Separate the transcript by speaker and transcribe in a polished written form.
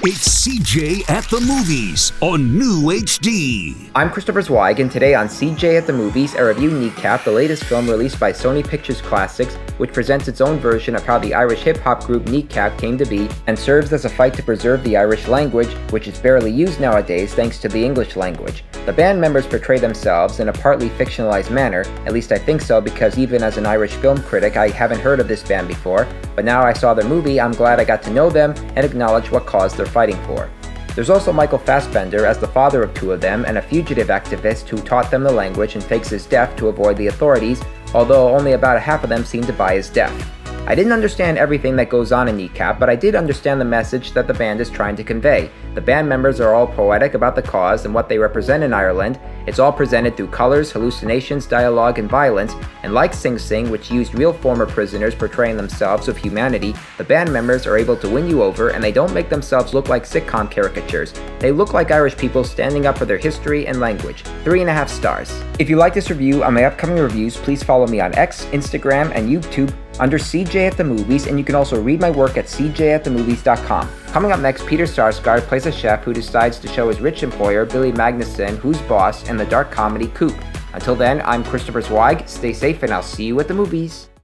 Speaker 1: It's CJ at the Movies on New HD.
Speaker 2: I'm Christopher Zweig, and today on CJ at the Movies, I review Kneecap, the latest film released by Sony Pictures Classics, which presents its own version of how the Irish hip-hop group Kneecap came to be, and serves as a fight to preserve the Irish language, which is barely used nowadays thanks to the English language. The band members portray themselves in a partly fictionalized manner, at least I think so, because even as an Irish film critic, I haven't heard of this band before, but now I saw their movie, I'm glad I got to know them and acknowledge what cause they're fighting for. There's also Michael Fassbender as the father of two of them and a fugitive activist who taught them the language and fakes his death to avoid the authorities, although only about half of them seem to buy his death. I didn't understand everything that goes on in Kneecap, but I did understand the message that the band is trying to convey. The band members are all poetic about the cause and what they represent in Ireland. It's all presented through colors, hallucinations, dialogue, and violence, and like Sing Sing, which used real former prisoners portraying themselves with humanity, the band members are able to win you over, and they don't make themselves look like sitcom caricatures. They look like Irish people standing up for their history and language. 3.5 stars. If you like this review and my upcoming reviews, please follow me on X, Instagram, and YouTube under CJ at the Movies, and you can also read my work at cjatthemovies.com. Coming up next, Peter Sarsgaard plays a chef who decides to show his rich employer, Billy Magnuson, who's boss in the dark comedy Coop. Until then, I'm Christopher Zweig. Stay safe, and I'll see you at the movies.